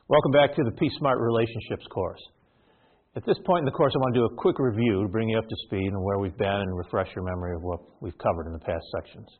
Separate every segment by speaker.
Speaker 1: Welcome back to the Peace Smart Relationships course. At this point in the course, I want to do a quick review to bring you up to speed on where we've been and refresh your memory of what we've covered in the past sections.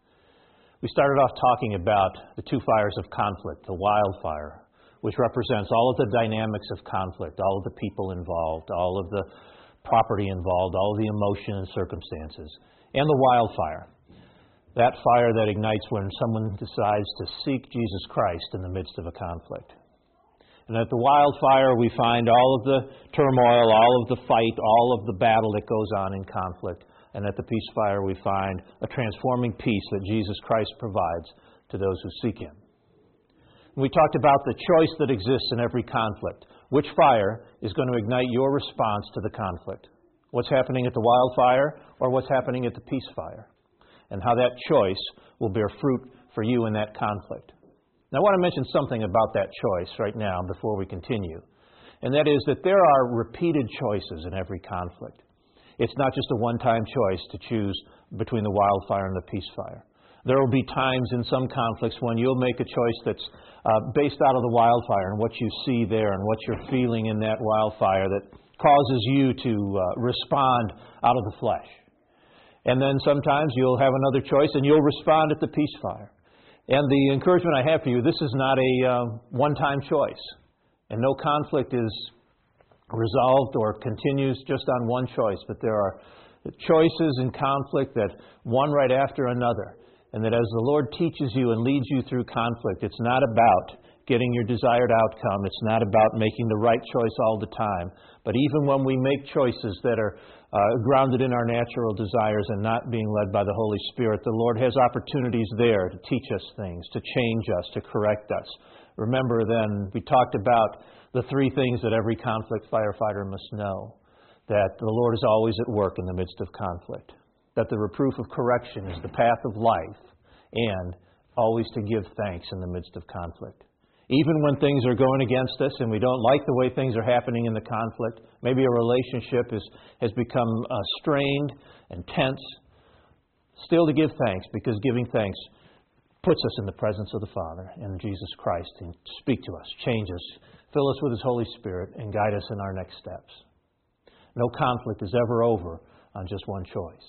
Speaker 1: We started off talking about the two fires of conflict, the wildfire, which represents all of the dynamics of conflict, all of the people involved, all of the property involved, all of the emotion and circumstances, and the wildfire, that fire that ignites when someone decides to seek Jesus Christ in the midst of a conflict. And at the wildfire, we find all of the turmoil, all of the fight, all of the battle that goes on in conflict. And at the peace fire, we find a transforming peace that Jesus Christ provides to those who seek Him. And we talked about the choice that exists in every conflict. Which fire is going to ignite your response to the conflict? What's happening at the wildfire or what's happening at the peace fire? And how that choice will bear fruit for you in that conflict. Now, I want to mention something about that choice right now before we continue, and that is that there are repeated choices in every conflict. It's not just a one-time choice to choose between the wildfire and the peace fire. There will be times in some conflicts when you'll make a choice that's based out of the wildfire and what you see there and what you're feeling in that wildfire that causes you to respond out of the flesh. And then sometimes you'll have another choice and you'll respond at the peace fire. And the encouragement I have for you, this is not a one-time choice. And no conflict is resolved or continues just on one choice. But there are choices in conflict that one right after another. And that as the Lord teaches you and leads you through conflict, it's not about getting your desired outcome. It's not about making the right choice all the time. But even when we make choices that are grounded in our natural desires and not being led by the Holy Spirit, the Lord has opportunities there to teach us things, to change us, to correct us. Remember then, we talked about the three things that every conflict firefighter must know. That the Lord is always at work in the midst of conflict. That the reproof of correction is the path of life. And always to give thanks in the midst of conflict. Even when things are going against us and we don't like the way things are happening in the conflict, maybe a relationship has become strained and tense, still to give thanks, because giving thanks puts us in the presence of the Father and Jesus Christ and speak to us, change us, fill us with His Holy Spirit, and guide us in our next steps. No conflict is ever over on just one choice.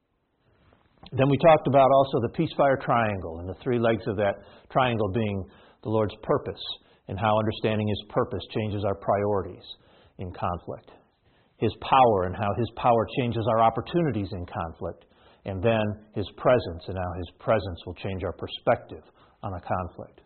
Speaker 1: Then we talked about also the peace fire triangle and the three legs of that triangle being the Lord's purpose and how understanding His purpose changes our priorities in conflict. His power and how His power changes our opportunities in conflict. And then His presence and how His presence will change our perspective on a conflict.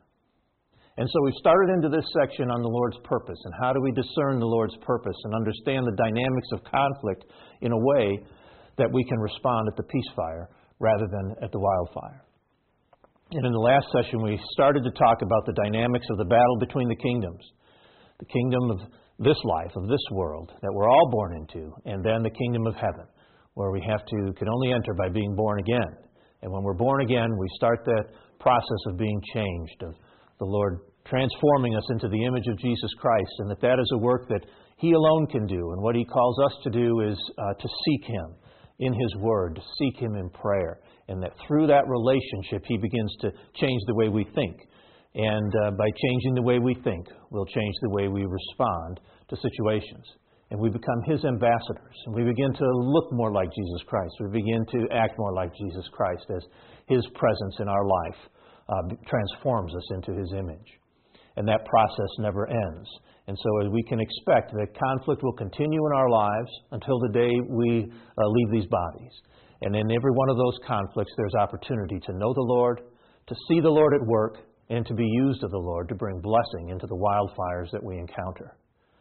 Speaker 1: And so we've started into this section on the Lord's purpose and how do we discern the Lord's purpose and understand the dynamics of conflict in a way that we can respond at the peace fire rather than at the wildfire. And in the last session, we started to talk about the dynamics of the battle between the kingdoms. The kingdom of this life, of this world, that we're all born into, and then the kingdom of heaven, where we can only enter by being born again. And when we're born again, we start that process of being changed, of the Lord transforming us into the image of Jesus Christ, and that is a work that He alone can do. And what He calls us to do is to seek Him in His Word, to seek Him in prayer. And that through that relationship, He begins to change the way we think. And by changing the way we think, we'll change the way we respond to situations. And we become His ambassadors. And we begin to look more like Jesus Christ. We begin to act more like Jesus Christ as His presence in our life transforms us into His image. And that process never ends. And so we can expect that conflict will continue in our lives until the day we leave these bodies. And in every one of those conflicts, there's opportunity to know the Lord, to see the Lord at work, and to be used of the Lord to bring blessing into the wildfires that we encounter.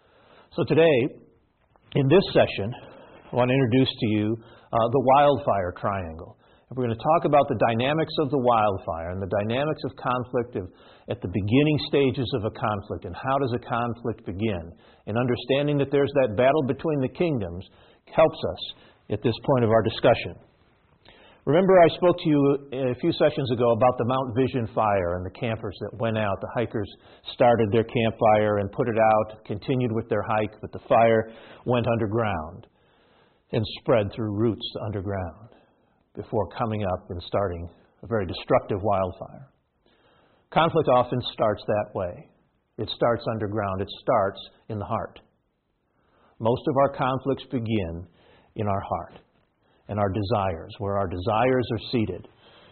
Speaker 1: So today, in this session, I want to introduce to you the wildfire triangle. And we're going to talk about the dynamics of the wildfire and the dynamics of conflict at the beginning stages of a conflict and how does a conflict begin. And understanding that there's that battle between the kingdoms helps us at this point of our discussion. Remember I spoke to you a few sessions ago about the Mount Vision fire and the campers that went out. The hikers started their campfire and put it out, continued with their hike, but the fire went underground and spread through roots underground before coming up and starting a very destructive wildfire. Conflict often starts that way. It starts underground. It starts in the heart. Most of our conflicts begin in our heart and our desires, where our desires are seated.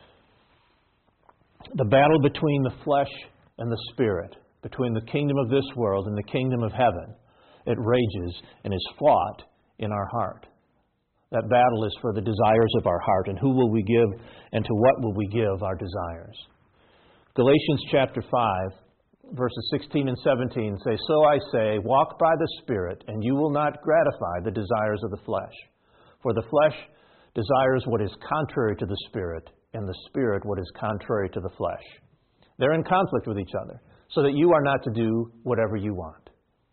Speaker 1: The battle between the flesh and the spirit, between the kingdom of this world and the kingdom of heaven, it rages and is fought in our heart. That battle is for the desires of our heart, and who will we give and to what will we give our desires? Galatians chapter 5, verses 16 and 17 say, "So I say, walk by the Spirit, and you will not gratify the desires of the flesh. For the flesh desires what is contrary to the Spirit, and the Spirit what is contrary to the flesh." They're in conflict with each other, so that you are not to do whatever you want.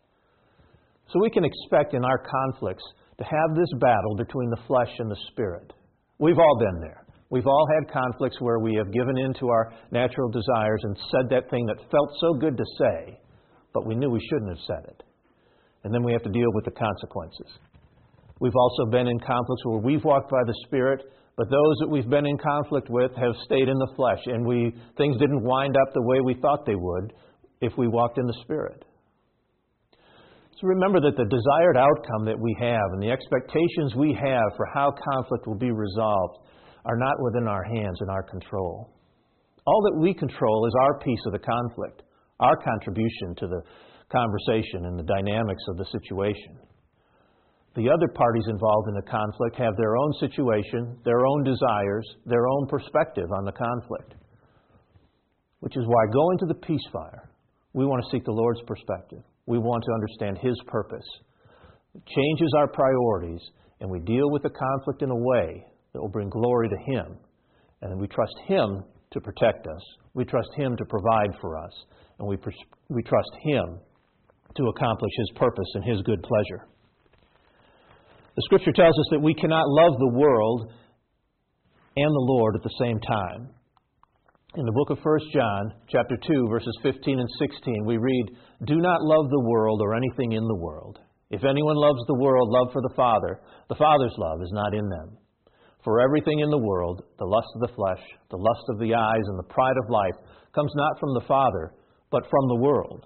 Speaker 1: So we can expect in our conflicts to have this battle between the flesh and the Spirit. We've all been there. We've all had conflicts where we have given in to our natural desires and said that thing that felt so good to say, but we knew we shouldn't have said it. And then we have to deal with the consequences. We've also been in conflicts where we've walked by the Spirit, but those that we've been in conflict with have stayed in the flesh, and things didn't wind up the way we thought they would if we walked in the Spirit. So remember that the desired outcome that we have and the expectations we have for how conflict will be resolved are not within our hands and our control. All that we control is our piece of the conflict, our contribution to the conversation and the dynamics of the situation. The other parties involved in the conflict have their own situation, their own desires, their own perspective on the conflict. Which is why going to the peace fire, we want to seek the Lord's perspective. We want to understand His purpose. It changes our priorities, and we deal with the conflict in a way that will bring glory to Him. And then we trust Him to protect us. We trust Him to provide for us. And we trust Him to accomplish His purpose and His good pleasure. The Scripture tells us that we cannot love the world and the Lord at the same time. In the book of 1 John, chapter 2, verses 15 and 16, we read, "Do not love the world or anything in the world. If anyone loves the world, love for the Father's love is not in them. For everything in the world, the lust of the flesh, the lust of the eyes, and the pride of life, comes not from the Father, but from the world."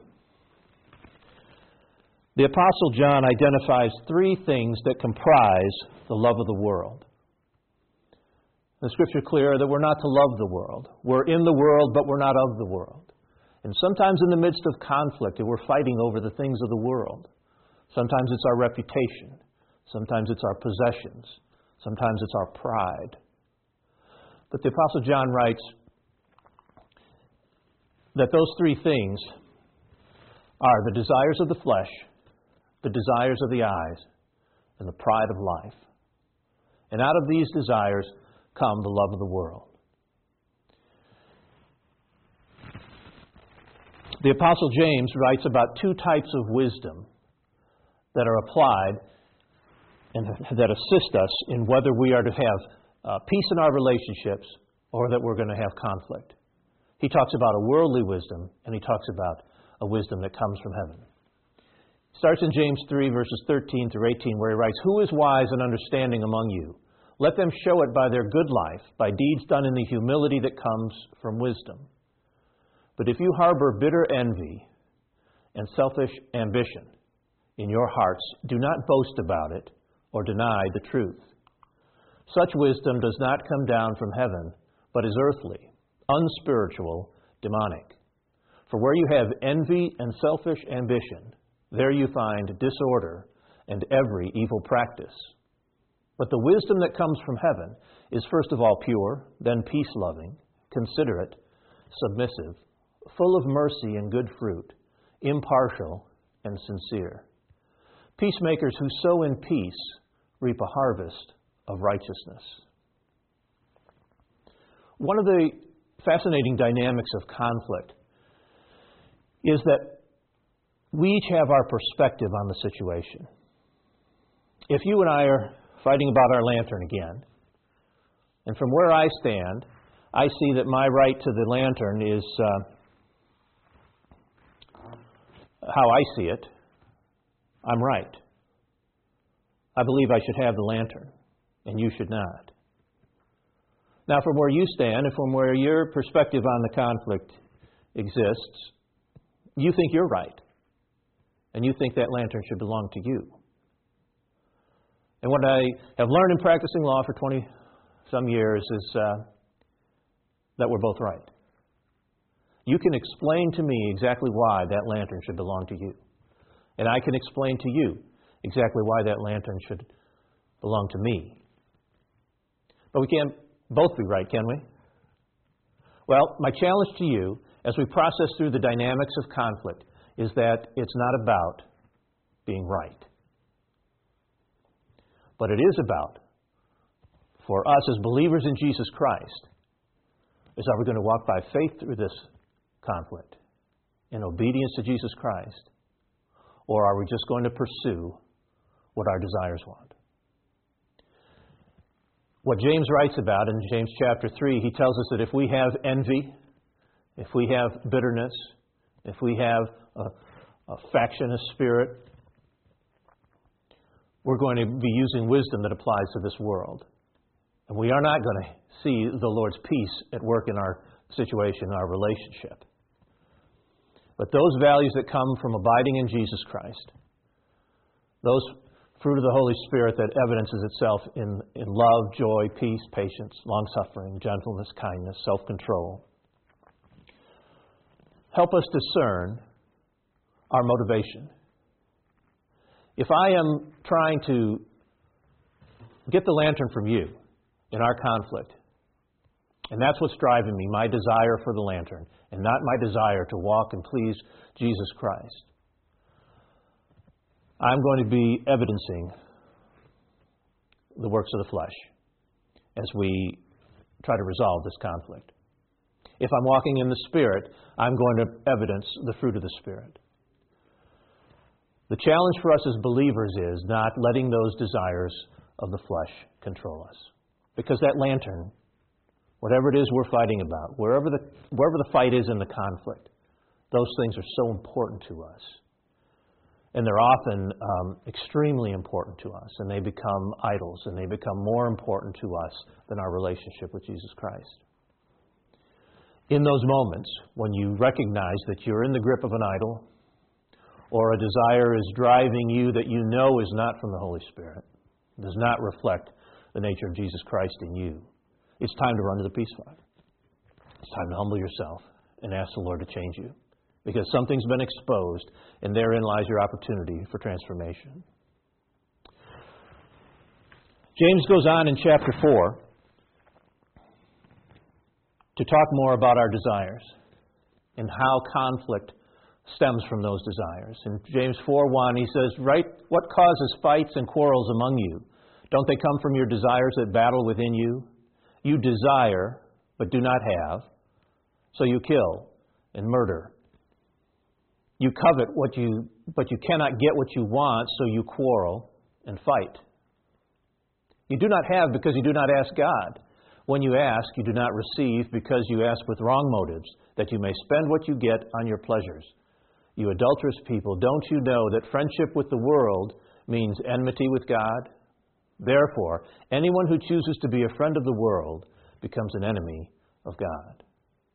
Speaker 1: The Apostle John identifies three things that comprise the love of the world. The Scripture is clear that we're not to love the world. We're in the world, but we're not of the world. And sometimes in the midst of conflict, we're fighting over the things of the world. Sometimes it's our reputation. Sometimes it's our possessions. Sometimes it's our pride. But the Apostle John writes that those three things are the desires of the flesh, the desires of the eyes, and the pride of life. And out of these desires come the love of the world. The Apostle James writes about two types of wisdom that are applied and that assist us in whether we are to have peace in our relationships or that we're going to have conflict. He talks about a worldly wisdom, and he talks about a wisdom that comes from heaven. It starts in James 3, verses 13 through 18, where he writes, "Who is wise and understanding among you? Let them show it by their good life, by deeds done in the humility that comes from wisdom. But if you harbor bitter envy and selfish ambition in your hearts, do not boast about it or deny the truth. Such wisdom does not come down from heaven, but is earthly, unspiritual, demonic. For where you have envy and selfish ambition, there you find disorder and every evil practice. But the wisdom that comes from heaven is first of all pure, then peace-loving, considerate, submissive, full of mercy and good fruit, impartial and sincere. Peacemakers who sow in peace reap a harvest of righteousness." One of the fascinating dynamics of conflict is that we each have our perspective on the situation. If you and I are fighting about our lantern again, and from where I stand, I see that my right to the lantern is how I see it. I'm right. I believe I should have the lantern, and you should not. Now, from where you stand and from where your perspective on the conflict exists, you think you're right. And you think that lantern should belong to you. And what I have learned in practicing law for 20-some years is that we're both right. You can explain to me exactly why that lantern should belong to you. And I can explain to you exactly why that lantern should belong to me. But we can't both be right, can we? Well, my challenge to you as we process through the dynamics of conflict is that it's not about being right. But it is about, for us as believers in Jesus Christ, is are we going to walk by faith through this conflict in obedience to Jesus Christ, or are we just going to pursue what our desires want? What James writes about in James chapter 3, he tells us that if we have envy, if we have bitterness, if we have a factious spirit, we're going to be using wisdom that applies to this world. And we are not going to see the Lord's peace at work in our situation, our relationship. But those values that come from abiding in Jesus Christ, those fruit of the Holy Spirit that evidences itself in love, joy, peace, patience, long-suffering, gentleness, kindness, self-control, help us discern our motivation. If I am trying to get the lantern from you in our conflict, and that's what's driving me, my desire for the lantern, and not my desire to walk and please Jesus Christ, I'm going to be evidencing the works of the flesh as we try to resolve this conflict. If I'm walking in the Spirit, I'm going to evidence the fruit of the Spirit. The challenge for us as believers is not letting those desires of the flesh control us. Because that lantern, whatever it is we're fighting about, wherever the fight is in the conflict, those things are so important to us. And they're often extremely important to us, and they become idols, and they become more important to us than our relationship with Jesus Christ. In those moments, when you recognize that you're in the grip of an idol, or a desire is driving you that you know is not from the Holy Spirit, does not reflect the nature of Jesus Christ in you, it's time to run to the peace fire. It's time to humble yourself and ask the Lord to change you. Because something's been exposed, and therein lies your opportunity for transformation. James goes on in chapter 4 to talk more about our desires and how conflict stems from those desires. In James 4:1, he says, "Right, what causes fights and quarrels among you? Don't they come from your desires that battle within you? You desire, but do not have, so you kill and murder. You covet but you cannot get what you want, so you quarrel and fight. You do not have because you do not ask God. When you ask, you do not receive because you ask with wrong motives, that you may spend what you get on your pleasures. You adulterous people, don't you know that friendship with the world means enmity with God? Therefore, anyone who chooses to be a friend of the world becomes an enemy of God."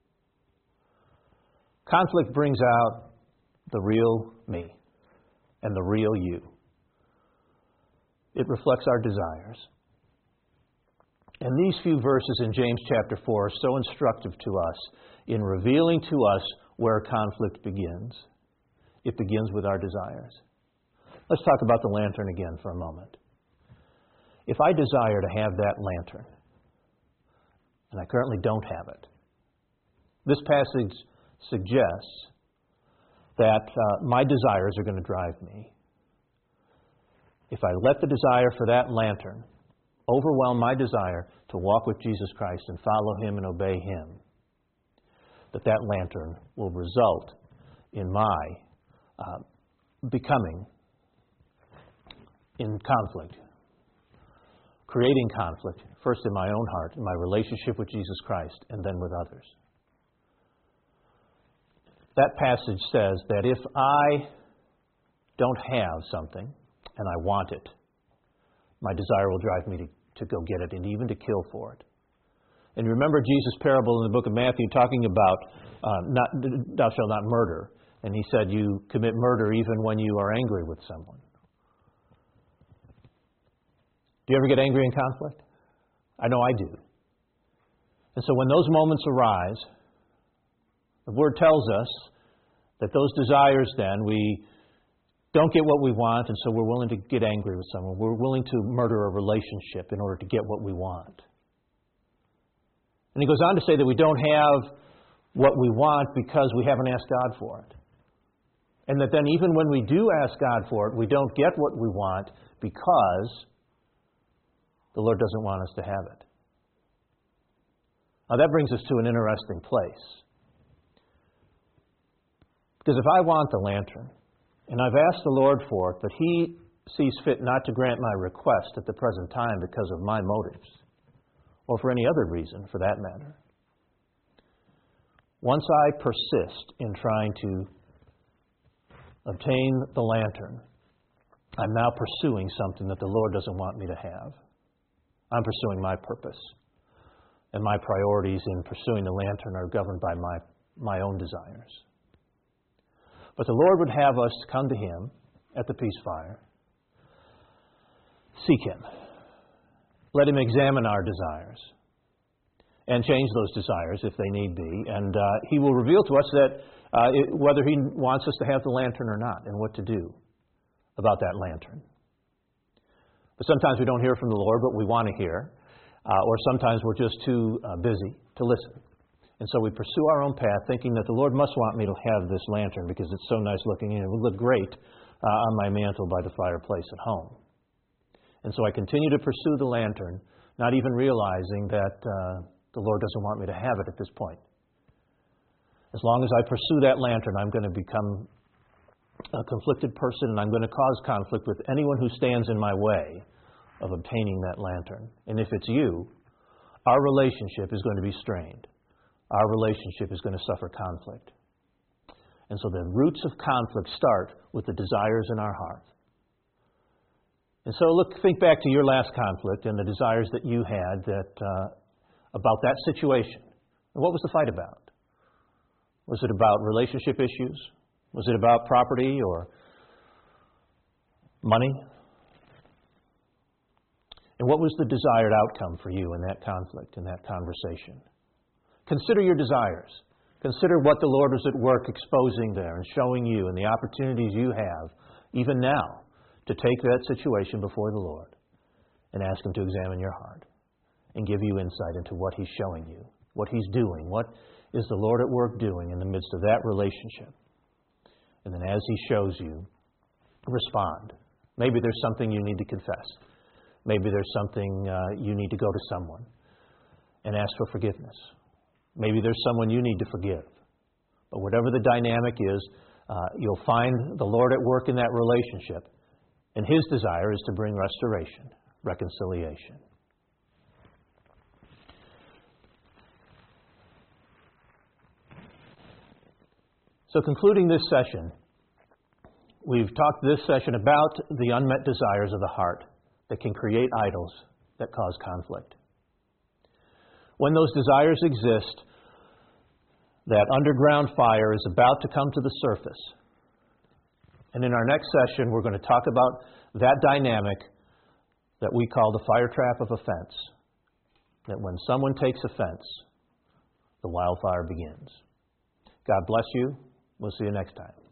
Speaker 1: Conflict brings out the real me and the real you. It reflects our desires. And these few verses in James chapter 4 are so instructive to us in revealing to us where conflict begins. It begins with our desires. Let's talk about the lantern again for a moment. If I desire to have that lantern, and I currently don't have it, this passage suggests that my desires are going to drive me. If I let the desire for that lantern overwhelm my desire to walk with Jesus Christ and follow Him and obey Him, that lantern will result in my becoming in conflict, creating conflict, first in my own heart, in my relationship with Jesus Christ, and then with others. That passage says that if I don't have something and I want it, my desire will drive me to go get it and even to kill for it. And you remember Jesus' parable in the book of Matthew talking about thou shalt not murder. And he said you commit murder even when you are angry with someone. Do you ever get angry in conflict? I know I do. And so when those moments arise, the Word tells us that those desires then, we don't get what we want, and so we're willing to get angry with someone. We're willing to murder a relationship in order to get what we want. And he goes on to say that we don't have what we want because we haven't asked God for it. And that then even when we do ask God for it, we don't get what we want because the Lord doesn't want us to have it. Now that brings us to an interesting place. Because if I want the lantern, and I've asked the Lord for it, but He sees fit not to grant my request at the present time because of my motives, or for any other reason for that matter, once I persist in trying to obtain the lantern, I'm now pursuing something that the Lord doesn't want me to have. I'm pursuing my purpose. And my priorities in pursuing the lantern are governed by my own desires. But the Lord would have us come to Him at the peace fire. Seek Him. Let Him examine our desires and change those desires if they need be. And He will reveal to us that whether He wants us to have the lantern or not and what to do about that lantern. But sometimes we don't hear from the Lord what we want to hear, or sometimes we're just too busy to listen. And so we pursue our own path thinking that the Lord must want me to have this lantern because it's so nice looking and it would look great on my mantle by the fireplace at home. And so I continue to pursue the lantern, not even realizing that the Lord doesn't want me to have it at this point. As long as I pursue that lantern, I'm going to become a conflicted person, and I'm going to cause conflict with anyone who stands in my way of obtaining that lantern. And if it's you, our relationship is going to be strained. Our relationship is going to suffer conflict. And so the roots of conflict start with the desires in our heart. And so think back to your last conflict and the desires that you had about that situation. And what was the fight about? Was it about relationship issues? Was it about property or money? And what was the desired outcome for you in that conflict, in that conversation? Consider your desires. Consider what the Lord was at work exposing there and showing you and the opportunities you have, even now, to take that situation before the Lord and ask Him to examine your heart and give you insight into what He's showing you, what He's doing, what is the Lord at work doing in the midst of that relationship. And then as He shows you, respond. Maybe there's something you need to confess. Maybe there's something you need to go to someone and ask for forgiveness. Maybe there's someone you need to forgive. But whatever the dynamic is, you'll find the Lord at work in that relationship. And His desire is to bring restoration, reconciliation. So concluding this session, we've talked this session about the unmet desires of the heart that can create idols that cause conflict. When those desires exist, that underground fire is about to come to the surface. And in our next session, we're going to talk about that dynamic that we call the fire trap of offense. That when someone takes offense, the wildfire begins. God bless you. We'll see you next time.